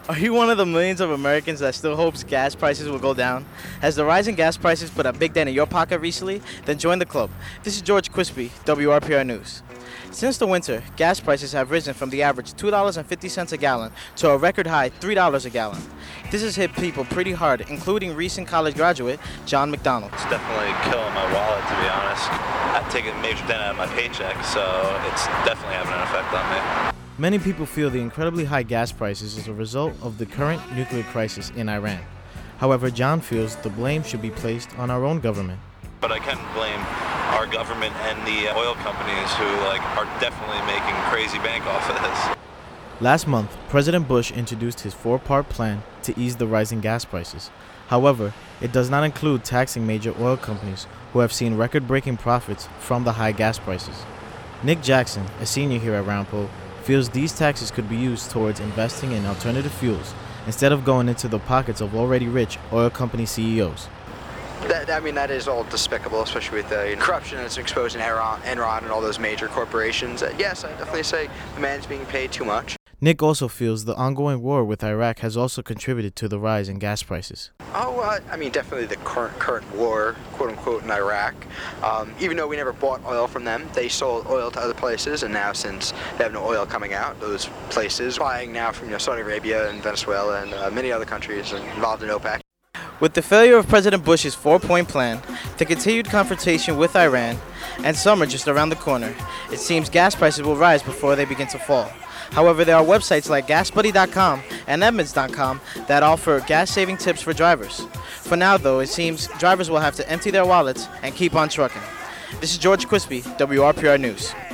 Are you one of the millions of Americans that still hopes gas prices will go down? Has the rise in gas prices put a big dent in your pocket recently? Then join the club. This is George Quispy, WRPR News. Since the winter, gas prices have risen from the average $2.50 a gallon to a record high $3 a gallon. This has hit people pretty hard, including recent college graduate John McDonald. It's definitely killing my wallet, to be honest. I take a major dent out of my paycheck, so it's definitely having an effect on me. Many people feel the incredibly high gas prices is a result of the current nuclear crisis in Iran. However, John feels the blame should be placed on our own government. But I can't blame our government and the oil companies who are definitely making crazy bank off of this. Last month, President Bush introduced his four-part plan to ease the rising gas prices. However, it does not include taxing major oil companies who have seen record-breaking profits from the high gas prices. Nick Jackson, a senior here at Round Pole, feels these taxes could be used towards investing in alternative fuels instead of going into the pockets of already rich oil company CEOs. That is all despicable, especially with the corruption that's exposed in Enron and all those major corporations. Yes, I definitely say the man's being paid too much. Nick also feels the ongoing war with Iraq has also contributed to the rise in gas prices. Definitely the current war, quote-unquote, in Iraq. Even though we never bought oil from them, they sold oil to other places, and now since they have no oil coming out, those places buying now from Saudi Arabia and Venezuela and many other countries involved in OPEC. With the failure of President Bush's four-point plan, the continued confrontation with Iran, and summer just around the corner, it seems gas prices will rise before they begin to fall. However, there are websites like GasBuddy.com and Edmunds.com that offer gas-saving tips for drivers. For now, though, it seems drivers will have to empty their wallets and keep on trucking. This is George Quispy, WRPR News.